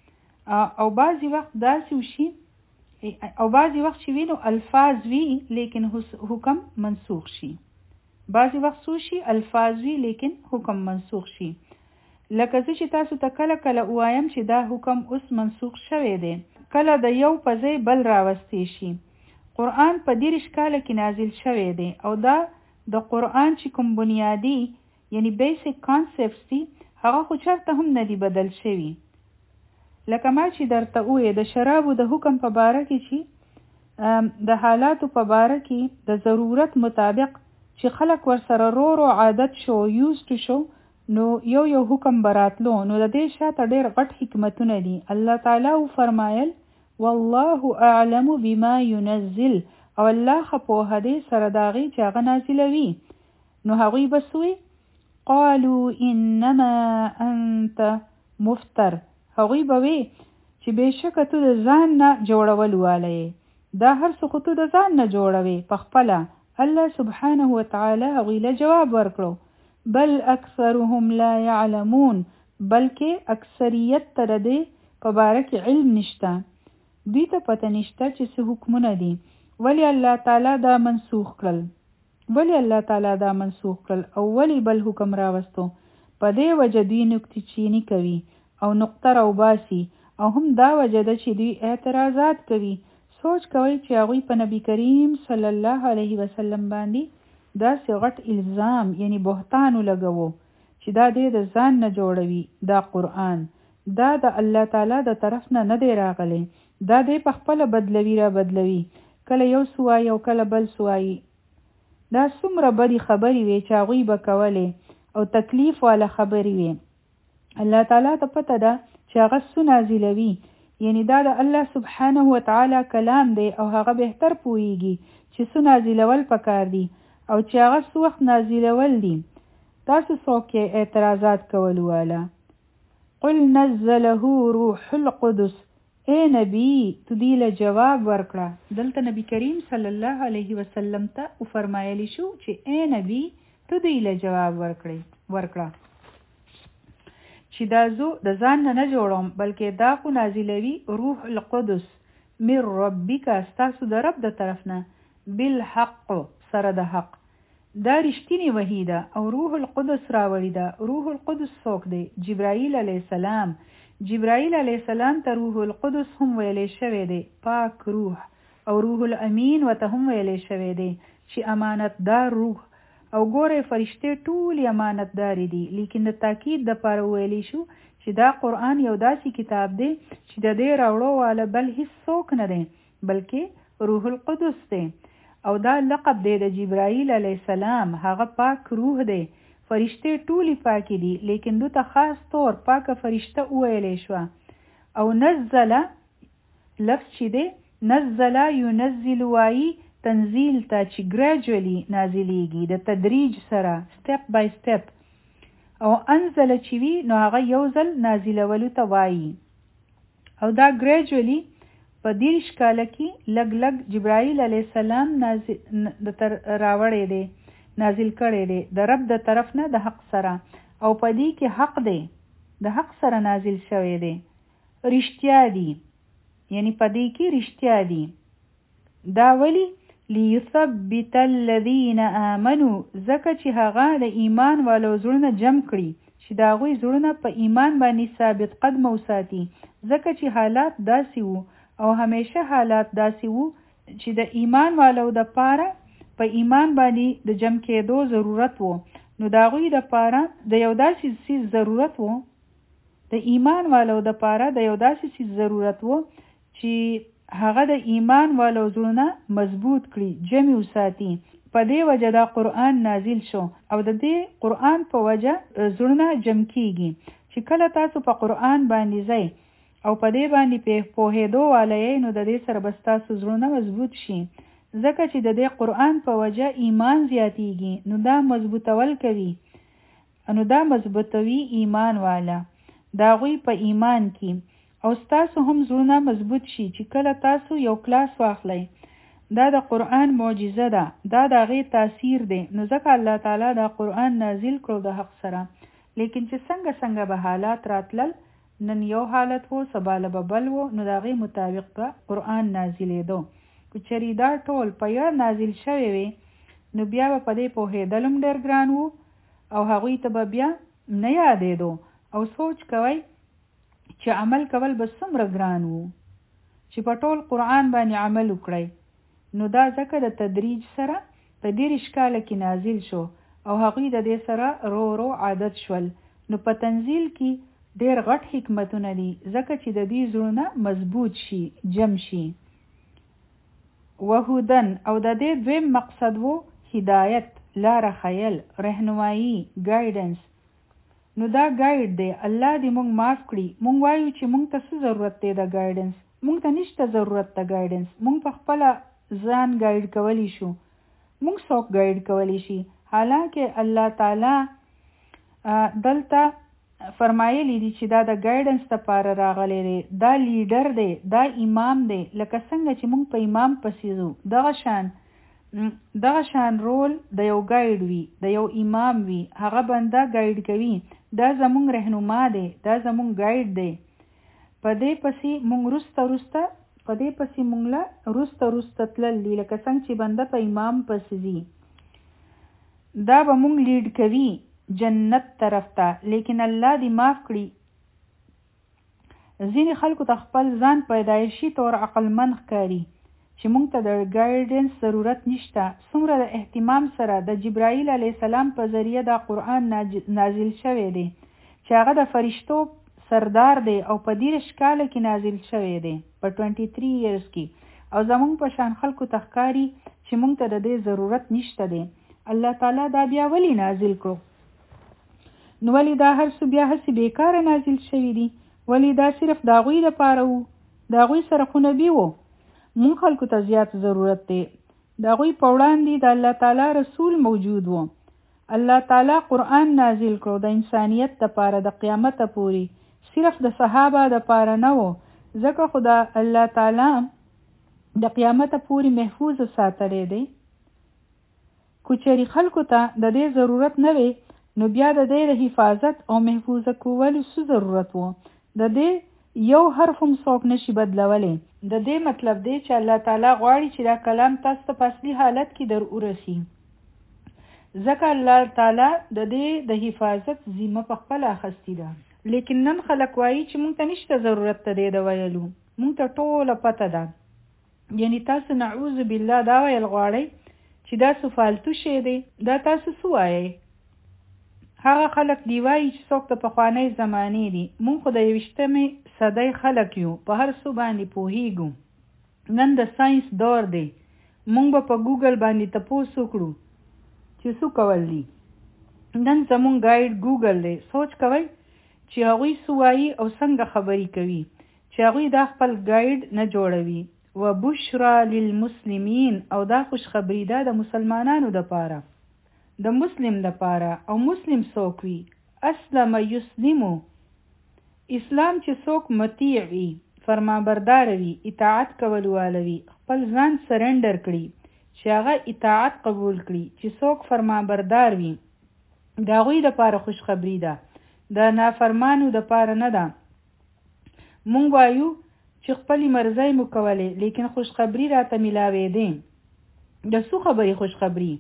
او بعضی وخت داسې وشي او بعضی وخت چې وي نو الفاظ وي لیکن حکم منسوخ شي. بعضی وخت سو شي الفاظ وي لیکن حکم منسوخ شي. لکه زه چې تاسو ته کله کله وایم چې دا حکم اوس منسوخ شوی دی، کله د یو په ځای بل راوستی شي. قرآن په دېرش کاله کې نازل شوی دی او دا د قرآن چې کوم بنیادی یعنی بیسیک کانسپټس دي هغه خو چرته هم نه دي بدل شوي. لکه ما چې درته وویل د شرابو د حکم په باره کې چې د حالاتو په باره کې د ضرورت مطابق چې خلک ورسره رو رو عادت شو یوز شو نو یو یو حکم براتلو، نو د دې شاته ډېر غټ حکمتونه دي. الله تعالی فرمایل والله اعلم بما ينزل، او الله خو په هدې سره داغي چې هغه نازلوي. نو هغوی بسوي قالوا انما انت مفتر، هغوی به وي چې بېشکه تو د ځان نه جوړول والی، دا هر څه خو تو د ځان نه جوړوي په خپله. الله سبحانه وتعالی هغوی له جواب ورکړو بل اکثرهم لا يعلمون، بلکې اکثریت ته د دې په باره کې علم نشته، دوی ته پته نشته چې څه حکمونه دي. ولی الله تعالی دا منسوخ کړل ولی الله تعالی دا منسوخ کړل او ولی بل حکم راوستو؟ په دې وجه دوی نکته چینی کوي او نقطه راوباسي، او هم دا وجه ده چې دوی اعتراضات کوي. سوچ کوي چې هغوی په نبی کریم صلی الله علیه وسلم باندې داسې غټ الزام یعنی بهتان ولګوو چې دا دې د ځان نه جوړوي. دا قرآن دا د الله تعالی د طرف نه نه دی راغلی، دا دې په خپله بدلوي را بدلوي، کله یو سوایي او کله بل سوایي. دا څومره بدې خبرې وي چې هغوی به کولې او تکلیف والا خبرې وي. الله تعالی ته پته ده چې هغه څه نازلوي، یعنی دا د الله سبحانه وتعالی کلام دی او هغه بهتر پوهیږي چې څه نازلول پکار دي او چې هغه څه وخت نازلول دي. تاسو څوک اعتراضات کول والا؟ قل نزله روح القدس، اے نبی تو دی له جواب ورکړه. دلته نبی کریم صلی الله علیه وسلم ته فرمایلی شو چې اے نبی تو دی له جواب ورکړي ورکړه چې دا زو د ځان نه نه جوړوم، بلکې دا خو نازلوي روح القدس من ربک، ستاسو د رب د طرف نه، بالحق سره د حق. دا رښتینی وحی ده او روح القدس راوړي ده. روح القدس څوک دی؟ جبرائیل علیه السلام. جبرائیل علیه السلام ته روح القدس هم ویلی شوی دی، پاک روح، او روح الامین وته هم ویلی شوی دی چې امانتدار روح. او ګوره فرشته ټول امانتداري دي، لیکن د تاکید د پاره ویلی شو چې دا قرآن یو داسې کتاب دی چې د دې راوړو والا بل هیڅ څوک نه دی بلکې روح القدس دی. او دا لقب دی د جبرائیل علیه السلام، هغه پاک روح دی. فرشته ټولی پاکی دي لیکن دو ته خاص طور پاکه فرشته ویلی شو. او نزل لفظ چې دی نزل ينزل وایي تنزیل ته چې ګریجولی نازلیږي د تدریج سره، سټپ بای سټپ. او انزل چې وي نو هغه یو ځل نازلولو ته وایي. او دا ګریجولی په دېرش کاله کې لږ لږ جبرائیل علیه السلام نازل د تر راوړی دی، نازل کړی دی د رب د طرف نه د حق سره. او په دې کې حق دی، د حق سره نازل شوی دی، رښتیا دي، یعنی په دې کې رښتیا دي. دا ولی لیثبت الذین آمنوا، ځکه چې هغه د ایمان والو زړونه جمع کړي چې د هغوی زړونه په ایمان باندې ثابت قدم وساتي. ځکه چې حالات داسې وو او همیشه حالات داسې وو چې د ایمان والو د پاره په ایمان باندې د جمع کېدو ضرورت وو. نو د هغوی د پاره د یو داسې څیز ضرورت وو، د ایمان والو د پاره د یو داسې څیز ضرورت وو چې هغه د ایمان والو زړونه مضبوط کړي، جمع وساتي. په دې وجه دا قرآن نازل شو او د دې قرآن په وجه زړونه جمع کیږي. چې کله تاسو په قرآن باندې ځئ او په دې باندې په پوهېدو والی نو د دې سره به ستاسو زړونه مضبوط شي، ځکه چې د دې قرآن په وجه ایمان زیاتیږي. نو دا مضبوطول کوي انو دا مضبوطوي ایمان والا دا غوی په ایمان کې او تاسو هم زړونه مضبوط شي چې کله تاسو یو کلاس واخلئ. دا د قرآن معجزه ده، دا د هغې تاثیر دی. نو ځکه الله تعالی دا قرآن نازل کړو د حق سره. لیکن چې څنګه څنګه به حالات راتلل، نن یو حالت وو سبا له به بل وو، نو د هغې مطابق به قرآن نازلېدو. که چېرې دا ټول په یاد نازل شوی وي نو بیا به په دې پوهېدل هم ډېر ګران وو او هغوی ته به بیا نه یادېدو. او سوچ کوئ چې عمل کول به څومره ګران وو چې په ټول قرآن باندې عمل وکړئ. نو دا ځکه د تدریج سره په دېرش کاله کې نازل شو او هغوی د دې سره رو رو عادت شول. نو په تنزیل کې ډېر غټ حکمتونه دي ځکه چې د دې زړونه مضبوط شي، جم شي. وهودن او د دې دویم مقصد وو هدایت، لاره خیل، رهنمایي، ګایډنس. نو دا ګایډ دی. الله دې مونږ معاف کړي. مونږ وایو چې مونږ ته څه ضرورت دی د ګایډنس؟ مونږ ته نشته ضرورت د ګایډنس. مونږ په خپله ځان ګایډ کولی شو. مونږ څوک ګایډ کولی شي؟ حالانکه الله تعالی دلته فرمایلی دي چې دا د ګایډنس لپاره راغلی دی، دا لیډر دی، دا امام دی. لکه څنګه چې مونږ په امام پسې ځو، دغه شان دغه شان رول د یو ګایډ وي، د یو امام وي. هغه بنده ګایډ کوي. دا زمونږ رهنما دی، دا زمونږ ګایډ دی. په دې پسې مونږ وروسته وروسته په دې پسې مونږ له وروسته وروسته تلل دي، لکه څنګه چې بنده په امام پسې ځي. دا به مونږ لیډ کوي جنت طرف ته. لیکن الله دې معاف کړي، ځینې خلکو ته خپل ځان پیدایشي طور عقلمند ښکاري چې مونږ ته د ګایډنس ضرورت نشته. څومره د اهتمام سره د جبرائیل علیه السلام په ذریعه دا قرآن نازل شوی دی چې هغه د فرشتو سردار دی او په دېرش کاله کې نازل شوی دی، په ټوینټي تھری ایرز کې. او زمونږ په شان خلکو ته ښکاري چې مونږ ته د دې ضرورت نشته دی. الله تعالی دا بیا ولې نازل کړو؟ نو ولې دا هر څه بیا هسې بیکاره نازل شوي دي؟ ولې دا صرف د هغوی لپاره وو؟ د هغوی سره خو نبي وو. مونږ خلکو ته زیات ضرورت دی. د هغوی په وړاندې د الله تعالی رسول موجود وو. الله تعالی قرآن نازل کړو د انسانیت دپاره د قیامته پورې، صرف د صحابه دپاره نه وو. ځکه خو د الله تعالی د قیامته پورې محفوظ ساتلی دی. که چېرې خلکو ته د دې ضرورت نه وي نو بیا د دې د حفاظت او محفوظه کولو څه ضرورت وو؟ د دې یو حرف هم څوک نشي بدلولی. د دې مطلب دی چې الله تعالی غواړي چې دا کلام تاسو ته په اصلي حالت کې در ورسي. ځکه الله تعالی د دې د حفاظت ذمه په خپله اخیستې ده. لیکن نن خلک وایي چې مونږ ته نشته ضرورت د دې د ویلو، مونږ ته ټوله پته ده. یعنی تاسو نعوذ بالله دا ویل غواړئ چې دا څه فالتو شی دی، دا تاسو څه وایئ؟ هغه خلک دی وایي چې څوک د پخوانۍ زمانې دي. مونږ خو د یویشتمې صدۍ خلک یو، په هر څه باندې پوهیږو. نن د ساینس دور دی، مونږ به په ګوګل باندې تپوس وکړو چې څه کول دي. نن زمونږ ګایډ ګوګل دی. سوچ کوئ چې هغوی څه وایي او څنګه خبرې کوي، چې هغوی دا خپل ګایډ نه جوړوي. وبشرا للمسلمین، او دا خوشخبري ده د مسلمانانو دپاره، د مسلم دپاره. او مسلم څوک وي؟ اسلم یسلمو، اسلام چې څوک مطیع وي، فرمانبردار وي، اطاعت کول والوي، خپل ځان سرنډر کړي چې هغه اطاعت قبول کړي. چې څوک فرمانبردار وي د هغوی دپاره خوشخبري ده، د نافرمانو دپاره نه ده. مونږ وایو چې خپلې مرضۍ مو کولې، لیکن خوشخبري راته میلاوېدې. د څو خبرې خوشخبري؟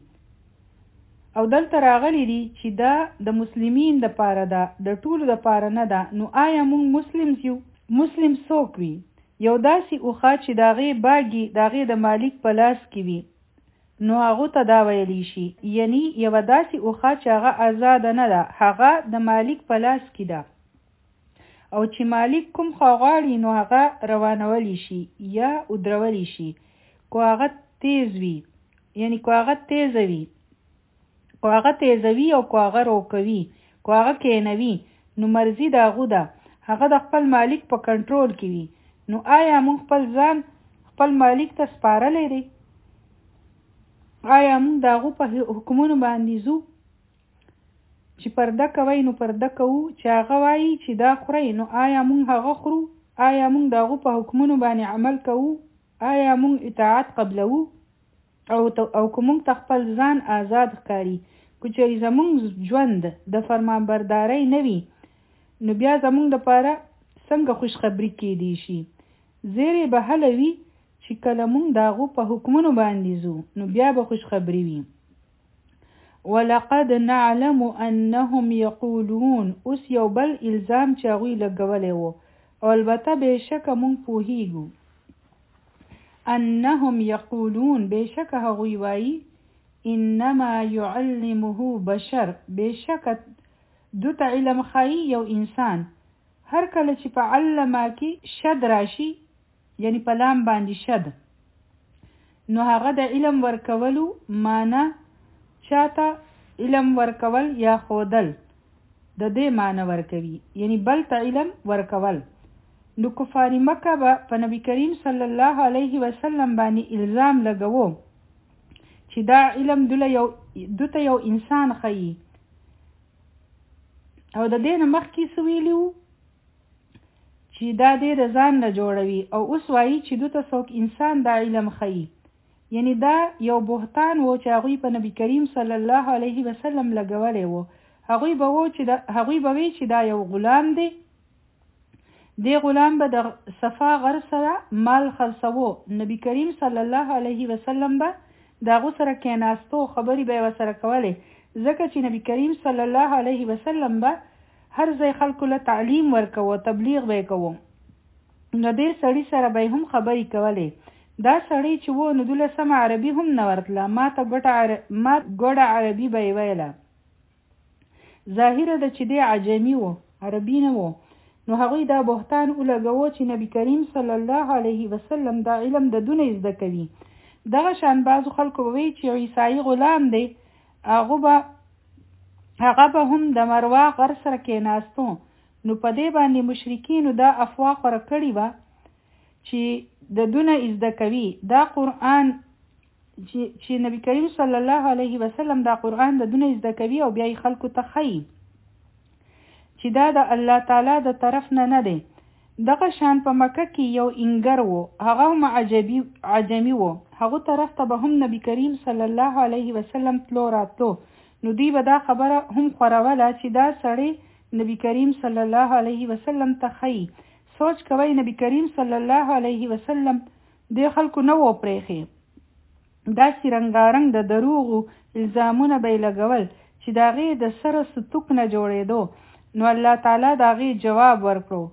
او دلته راغلی دي چې دا د مسلمین دپاره ده، د ټولو دپاره نه ده. نو آیا مونږ مسلم یو؟ مسلم څوک وي؟ یو داسې اوښه چې د هغې باږي د هغې د مالک په لاس کې وي، نو هغو ته دا ویلی شي. یعنی یوه داسې اوښه چې هغه آزاده نه ده، هغه د مالک په لاس کې ده، او چې مالک کوم خوا غواړي نو هغه روانولی شي یا ودرولی شي. کو هغه تیز وي، یعنی کو هغه تیزه وي، کو هغه تیزوي او کو هغه روکوي، کو هغه کینوي، نو مرضي د هغو ده. هغه د خپل مالک په کنټرول کې وي. نو آیا مونږ خپل ځان خپل مالک ته سپارلی دی؟ آیا مونږ د هغو په حکمونو باندې ځو؟ چې پرده کوي نو پرده کوو، چې هغه وایي چې دا خوري نو آیا مونږ هغه خورو؟ آیا مونږ د هغو په حکمونو باندې عمل کوو؟ آیا مونږ اطاعت قبلوو؟ او او که مونږ ته خپل ځان آزاد ښکاري، که چېرې زمونږ ژوند د فرمانبردارۍ نه وي نو بیا زمونږ دپاره څنګه خوشخبري کېدی شي؟ زیرې به هله وي چې کله مونږ د هغو په حکمونو باندې ځو نو بیا به خوشخبري وي. ولقد نعلم انهم یقولون، اوس یو بل الزام چې هغوی لګولی و، او البته بېشکه مونږ پوهیږو انهم یقولون، بېشکه هغوی وایي انما يعلمه بشر، بېشکه دوته علم ښایي یو انسان. هر کله چې په علمه کې شد راشي، یعنی په لام باندې شد، نو هغه د علم ورکولو معنا چاته علم ورکول یا خودل د دې معنا ورکوي، یعنی بل ته علم ورکول. نو کفار مکه به په نبی کریم صلی الله علیه وسلم باندې الزام لګوو چې دا علم دوله یو دوته یو انسان ښیي، او د دې نه مخکې څه ویلي وو چې دا دې د ځان نه جوړوي، او اوس وایي چې دوته څوک انسان دا علم ښیي. یعنی دا یو بهتان و چې هغوی په نبی کریم صلی الله علیه وسلم لګولی و. هغوی به و چې هغوی به وی چې دا یو غلام دی، دی غلام به د صفا غر سره مال خرڅوو، نبی کریم صلی الله علیه وسلم به د هغو سره کېناستو، خبرې به یې ورسره کولې، ځکه چې نبی کریم صلی الله علیه وسلم به هر ځای خلکو له تعلیم ورکوو، تبلیغ به یې کوو، نو دې سړي سره به هم خبرې کولې. دا سړی چې و نو دوله سمه عربي هم نه ورتله، ما ته ما ګوډه عربي به یې ویله، ظاهره ده چې دی عجمي و، عربي نه و. نو هغوی دا بهتان ولګوو چې نبی کریم صلی الله علیه وسلم دا علم د دونه زده کوي. دغه شان بعضو خلکو به وی چې عیسائی غلام دی، هغه به هغه به هم د مروا غر سره کېناستو، نو په دې باندې مشرکینو دا افواه خوره کړې وه چې د دونه زده کوي. دا قرآن چې چې نبی کریم صلی الله علیه وسلم دا قرآن د دونه زده کوي او بیا یې خلکو ته ښیي چې دا د الله تعالی د طرف نه نه دی. دغه شان په مکه کې یو انګر و، هغه هم عجمي و، هغو طرف ته به هم نبی کریم صلی الله علیه وسلم تلو راتلو، نو دوی به دا خبره هم خوروله چې دا سړی نبی کریم صلی الله علیه وسلم ته ښیي. سوچ کوي نبی کریم صلی الله علیه وسلم دې خلکو نه و پرېښی، داسې رنګارنګ د دروغو الزامونه به یې لګول چې د هغې د سره ستوک نه جوړېدو. نو الله تعالی د هغې جواب ورکړو،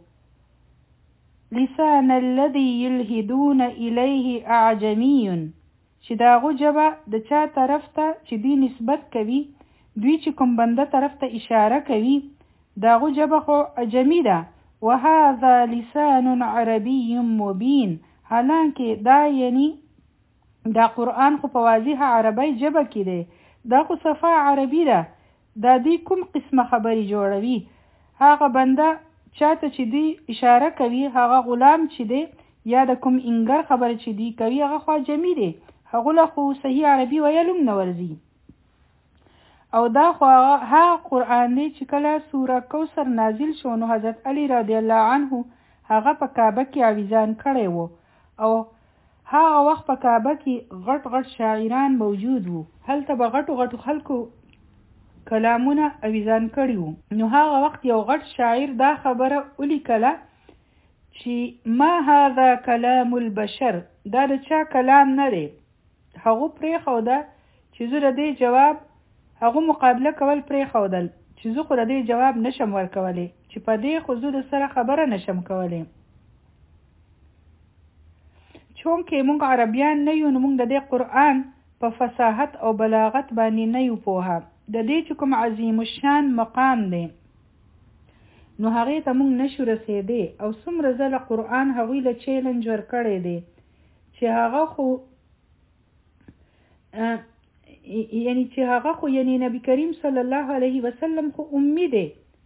لسان الذي يلهدون الیه اعجمي، چې د هغو ژبه د چا طرف ته چې دوی نسبت کوي، دوی چې کوم بنده طرف ته اشاره کوي، د هغو ژبه خو عجمي ده. وهذا لسان عربي مبین، حالانکه دا یعنی دا قرآن خو په واضحه عربی ژبه کې دی، دا خو صفا عربي ده. دا دوی کوم قسمه خبرې جوړوي؟ هغه بنده چاته چې دوی اشاره کوي، هغه غلام چې دی یا د کوم انګر خبره چې دوی کوي، هغه خو عجمي دی، هغو له خو صحیح عربي ویلو هم نه ورځي. او دا خو هغه قرآن دی چې کله سوره کوثر نازل شو نو حضرت علی رضی الله عنه هغه په کعبه کې عویزان کړی و، او هغه وخت په کعبه کې غټ غټ شاعران موجود وو، هلته به غټو غټو خلکو کلامونه عویزان کړي وو. نو هغه وخت یو غټ شاعر دا خبره ولیکله چې ما هذا کلام البشر، دا د چا کلام نه دی. هغو پرېښوده چې زه د دې جواب، هغو مقابله کول پرېښودل چې زه خو د دې جواب نشم ورکولی، چې په دې خو زه د سره خبره نشم کولی. چونکې موږ عربیان نه یو، نو موږ د دې قرآن په فصاحت او بلاغت باندې نه یو پوهه. د دې چې کوم عظیم الشان مقام دی نو هغې ته موږ نشو رسېدی، او څومره ځله قرآن هغوی له چیلنج ورکړی دی چې هغه خو یعنی چې هغه خو یعنی نبی کریم صلی الله علیه وسلم خو امی دی.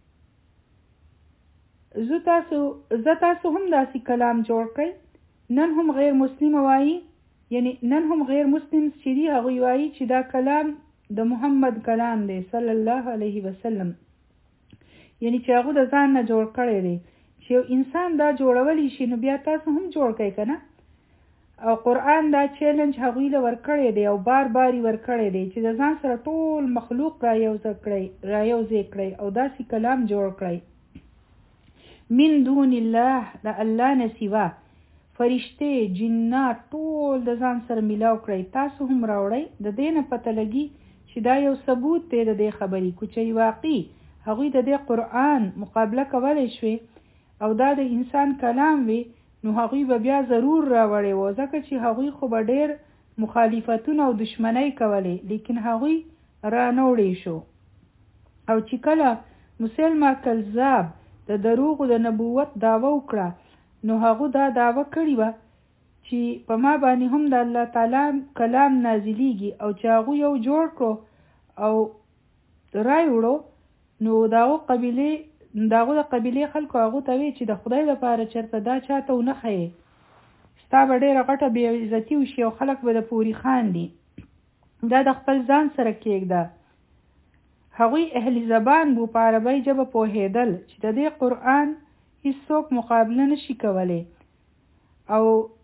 زه تاسو زه تاسو هم داسې کلام جوړ کړئ. نن هم غیر مسلم وایي، یعنی نن هم غیر مسلم چې دی هغوی وایي چې دا کلام د محمد کلام دی صلی الله علیه وسلم، یعنی چې هغه د ځان نه جوړ کړی دی. چې یو انسان دا جوړولی شي نو بیا تاسو هم جوړ کړئ که نه. او قرآن دا چیلنج هغوی له ورکړی دی او بار بار یې ورکړی دی چې د ځان سره ټول مخلوق را یوځای کړئ را یوځای کړئ او داسې کلام جوړ کړئ. من دون الله، د الله نه سوا فرشتې جنات ټول د ځان سره میلاو کړئ. تاسو هم راوړئ. د دې نه پته لګي چې دا یو ثبوت دی د دې خبرې. کو چې واقعي هغوی د دې قرآن مقابله کولی شوې او دا د انسان کلام وي نو هغوی به بیا ضرور راوړی و، ځکه چې هغوی خو به ډېر مخالفتونه او دشمنۍ کولې، لیکن هغوی را نه وړی شو. او چې کله مسلمه کذاب د دروغو د نبوت دعوه وکړه نو هغه دا دعوه کړې وه چې په ما باندې هم د الله تعالی کلام نازلیږي او چې هغه یو جوړ کړو او رای وړو نو داغه قبیله داغه د قبیله خلکو هغه ته وی چې د خدای لپاره چرته دا چاته ونه خې ستا به ډېره غټه بې عزتي وشي او خلک به د پوري خان دي. دا د خپل ځان سره کېږده. هغوی اهل زبان بو په عربی ژبه پوهېدل چې د دې قرآن هیڅوک مقابله نشي کولی او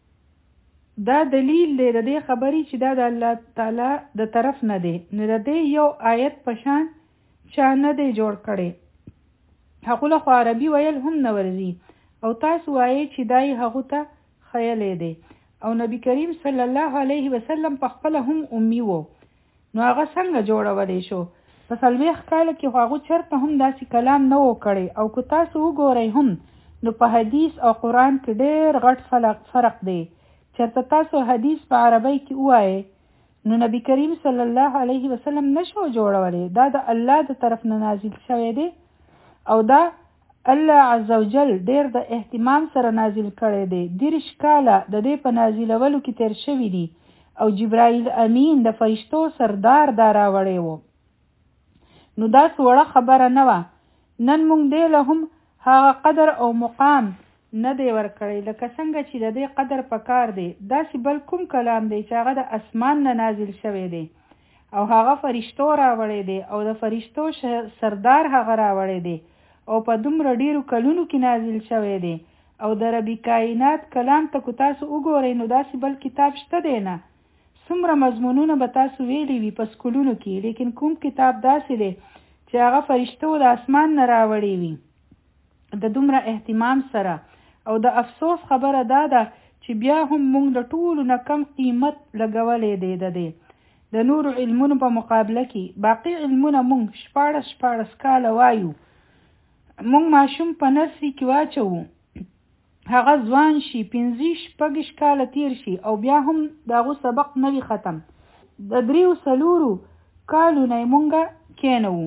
دا دلیل دی د دې خبرې چې دا د الله تعالی د طرف نه دی. نو د دې یو آیت په شان چا نه دی جوړ کړی. هغو له خو عربي ویل هم نه ورځي او تاسو وایئ چې دا یې هغو ته خیلی دی. او نبی کریم صلی الله علیه وسلم په خپله هم امي و، نو هغه څنګه جوړولی شو؟ په څلوېښت کاله کې خو هغو چېرته هم داسې کلام نه و کړی. او که تاسو وګورئ هم نو په حدیث او قرآن کې ډېر غټ فرق دی. چېرته تاسو حدیث په عربی کې ووایئ نو نبی کریم صلی الله علیه وسلم نشو جوړولی. دا د الله د طرف نه نازل شوی دی او دا الله عزوجل ډېر د اهتمام سره نازل کړی دی. دېرش کاله د دې په نازلولو کې تیر شوي دي او جبرائیل امین د فرشتو سردار دا راوړی و. نو دا څه وړه خبره نه وه. نن موږ دې له هم هغه قدر او مقام نه دی ورکړی لکه څنګه چې د دې قدر پکار دی. داسې بل کوم کلام دی چې هغه د اسمان نه نازل شوی دی او هغه فرشتو راوړی دی او د فرشتو سردار هغه راوړی دی او په دومره ډیرو کلونو کې نازل شوی دی. او د رب کائنات کلام ته کو تاسو وګورئ نو داسې بل کتاب شته دی نه. څومره مضمونونه به تاسو ویلي وي په سکولونو کې، لیکن کوم کتاب داسې دی چې هغه فرشتو د اسمان نه راوړی وي د دومره اهتمام سره. او د افسوس خبره دا ده چې بیا هم موږ د ټولو نه کم قیمت لګولی دی د دی د نورو علمونو په مقابله کې. باقي علمونه موږ شپاړس شپاړس کاله وایو. موږ ماشوم په نرسري کې واچوو، هغه ځوان شي پنځه شپږ کاله تیر شي او بیا هم د هغو سبق نه وي ختم. د دریو څلورو کالو نه یې مونږ کېنوو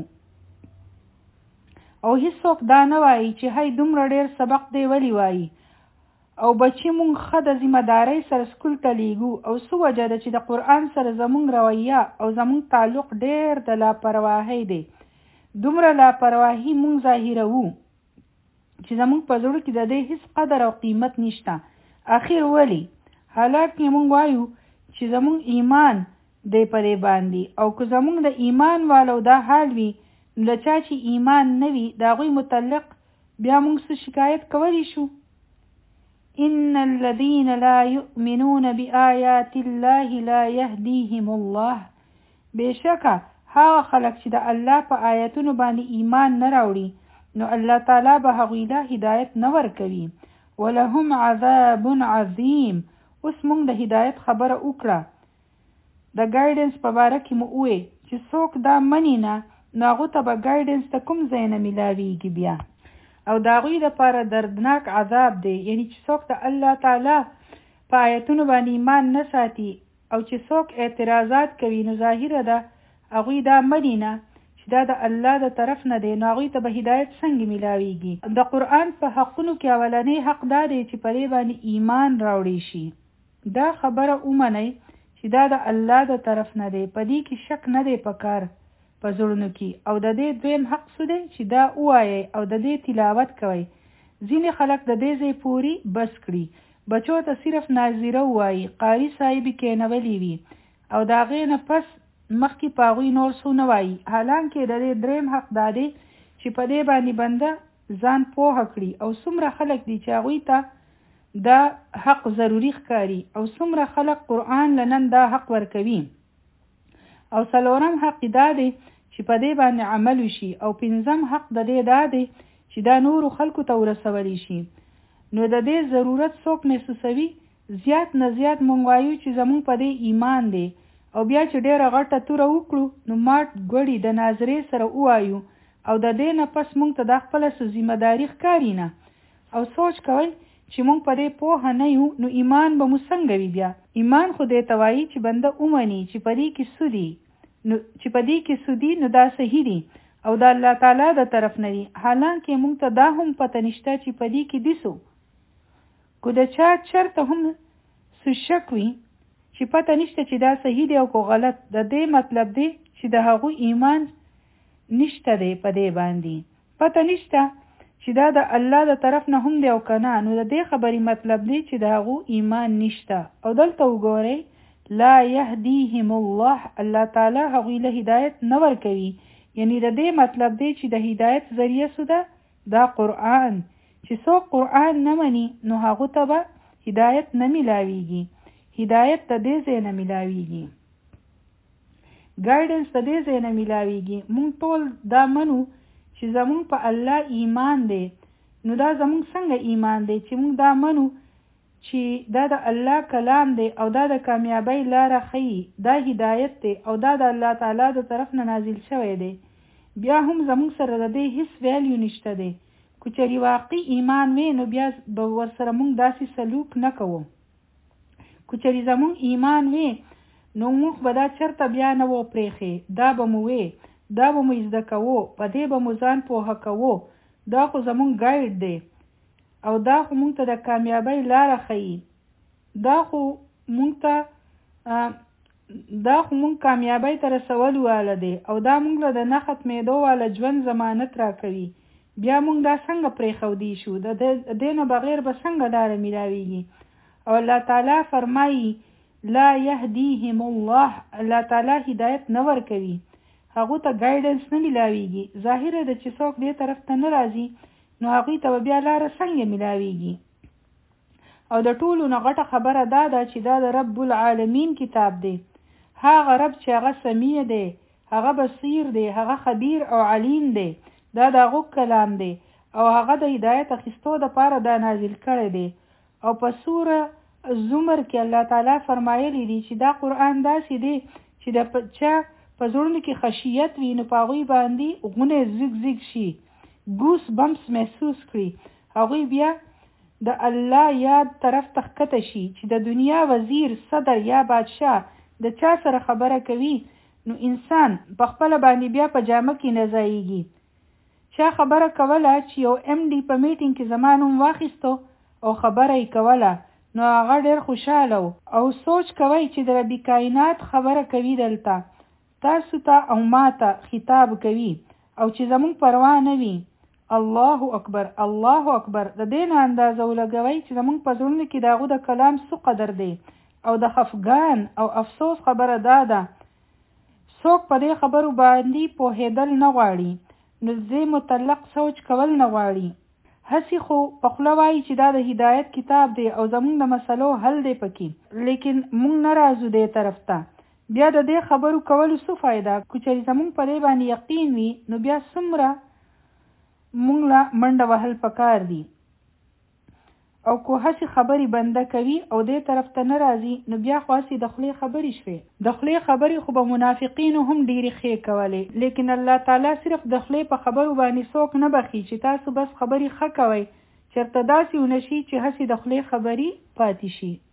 او هیڅوک دا نه وایي چې هی دومره ډېر سبق دی ولې وایي. او بچي مونږ ښه د ذمهدارۍ سره سکول ته لیږو او څه وجه ده چې د قرآن سره زمونږ رویه او زمونږ تعلق ډېر د لاپرواهۍ دی. دومره لاپرواهي مونږ ظاهروو چې زمونږ په زړه کې د دې هیڅ قدر او قیمت نشته. اخر ولی حالانکه مونږ وایو چې زمونږ ایمان دی په دې باندې. او که زمونږ د ایمان والو دا حال وي نو له چا چې ایمان نه وي د هغوی متعلق بیا مونږ څه شکایت کولی شو؟ ان الذين لا يؤمنون بآيات الله لا يهديهم الله. بشکه هغه خلک چې د الله په آیتونو باندې ایمان نه راوړي نو الله تعالی به هغوی له هدایت نه ورکوي. ولهم عذاب عظیم. اوس موږ د هدایت خبره وکړه، د ګایډنس په باره کې مو ووی چې څوک دا مني نه نو هغو ته به ګایډنس ته کوم ځای نه میلاویږي بیا او د هغوی لپاره دردناک عذاب دی. یعنی چې څوک د الله تعالی په آیتونو باندې ایمان نه ساتي او چې څوک اعتراضات کوي نو ظاهره ده هغوی دا مني نه چې دا د الله د طرف نه دی، نو هغوی ته به هدایت څنګه میلاویږي؟ د قرآن په حقونو کې اولنی حق دا دی چې په دې باندې ایمان راوړی شي. دا خبره ومنئ چې دا د الله د طرف نه دی، په دې کې شک نه دی پکار په زړونو کې. او د دې دویم حق څه دی چې دا ووایئ او د دې تلاوت کوئ. ځینې خلک د دې ځای پورې بس کړي، بچو ته صرف ناظره ووایي، قاري صاحب یې کېنولی وي او د هغې نه پس مخکې په هغوی نور څه نه وایي. حالانکې د دې دریم حق دا دی چې په دې باندې بنده ځان پوهه کړي او څومره خلک دي چې هغوی ته دا حق ضروري ښکاري او څومره خلک قرآن لنن دا حق ورکوي. او څلورم حق دا دی چې په دې باندې عمل وشي. او پنځم حق د دې دا دی چې دا نورو خلکو ته ورسولی شي. نو د دې ضرورت څوک محسوسوي؟ زیات نه زیات مونږ وایو چې زمونږ په دې ایمان دی او بیا چې ډېره غټه توره وکړو نو ماټ ګوړي د ناظرې سره ووایو او د دې نه پس مونږ ته دا خپله څه ذمهداري ښکاري نه. او سوچ کوئ چې مونږ په دې پوهه نه یو نو ایمان به مو څنګه وي؟ بیا ایمان خو دې ته وایي چې بنده ومني چې په دې کې څه دي، نو چې په دې کې څه دي نو دا صحیح دي او د الله تعالی د طرف نه دي. حالانکې مونږ ته دا هم پته نشته چې په دې کې دي څه. کو د چا چرته هم څه شک وي چې پته نشته چې دا صحیح دی او کو غلط، د دې مطلب دی چې د هغوی ایمان نشته دی په دې باندې. پته نشته چې دا د الله د طرف نه هم دی او که نه، نو د دې خبرې مطلب دی چې د هغو ایمان نشته. او دلته وګورئ لا یهدیهم الله، الله تعالی هغوی له هدایت نه ورکوي. یعنی د دې مطلب دی چې د هدایت ذریعه څه ده؟ دا قرآن. چې څوک قرآن نه مني نو هغو ته به هدایت نه ملاویږي. هدایت د دې ځای نه ملاویږي، ګایډنس د دې ځای نه ملاویږي. مونږ ټول دا منو چې زمونږ په الله ایمان دی. نو دا زمونږ څنګه ایمان دی چې مونږ دا منو چې دا د الله کلام دی او دا د کامیابی لاره ښیي، دا هدایت دی او دا د الله تعالی د طرف نه نازل شوی دی. بیا هم زمونږ سره د دې هیڅ ویلیو نشته دی. که چېرې واقعي ایمان وی نو بیا به ورسره مونږ داسې سلوک نه کوو. که چېرې زمونږ ایمان وی نو موږ به دا چرته بیا نه و پرېښې، دا به مو وی، دا به مو زده کوو، په دې به مو ځان پوهه کوو. دا خو زمونږ ګایډ دی او دا خو مونږ ته د کامیابی لاره ښیي. دا خو مونږ ته دا خو مونږ کامیابی ته رسولو واله دی او دا مونږ له د نه ختمېدو واله ژوند ضمانت راکوي. بیا مونږ دا څنګه پرېښودی شو؟ د دې نه بغیر به څنګه لاره میلاویږي؟ او الله تعالی فرمایي لا یهدیهم الله، الله تعالی هدایت نه ورکوي، هغو ته ګایډنس نه میلاویږي. ظاهره ده چې څوک دې طرف ته نه راځي نو هغوی ته به بیا لاره څنګه میلاویږي؟ او د ټولو نه غټه خبره دا ده چې دا د رب العالمین کتاب دی. هغه رب چې هغه سمیع دی، هغه بصیر دی، هغه خبیر او علیم دی. دا د هغو کلام دی او هغه د هدایت اخیستو دپاره دا نازل کړی دی. او په سوره زمر کې الله تعالی فرمایلی دی چې دا قرآن داسې دی چې د چا په زړونو کې خشیت وي نو په هغوی باندې غونې زیګ زیګ شي، ګوس بمس محسوس کړي، هغوی بیا د الله یاد طرف ته ښکته شي. چې د دنیا وزیر، صدر یا بادشاه د چا سره خبره کوي نو انسان په خپله باندې بیا په جامه کې نه ځایږي. چا خبره کوله چې یو ایم ډي په میټینګ کې زما نوم واخیستو او خبره یې کوله نو هغه ډېر خوشحاله و. او سوچ کوئ چې د رب کائنات خبره کوي دلته، تاسو ته او ما ته خطاب کوي او چې زمونږ پروا نه وي. الله اکبر، الله اکبر. د دې نه اندازه ولګوئ چې زمونږ په زړونو کې د هغو د کلام څه قدر دی. او د خفګان او افسوس خبره دا ده څوک په دې خبرو باندې پوهېدل نه غواړي، نو دې متعلق سوچ کول نه غواړي. هسې خو په خوله وایي چې دا د هدایت کتاب دی او زمونږ د مسلو حل دی پکې، لیکن مونږ نه راځو دې طرف ته. بیا د دې خبرو کولو څه فایده؟ که چېرې زمونږ په دې باندې یقین وي نو بیا څومره مونږ له منډه وهل پکار دي. او که هسې خبرې بنده کوي او دې طرف ته نه راځي نو بیا خو هسې د خولې خبرې شوې. د خولې خبرې خو به منافقینو هم ډېرې ښې کولې، لیکن الله تعالی صرف د خولې په خبرو باندې څوک نه بخي چې تاسو بس خبرې ښه کوئ، چېرته داسې ونه شي چې هسې د خولې خبرې پاتې شي.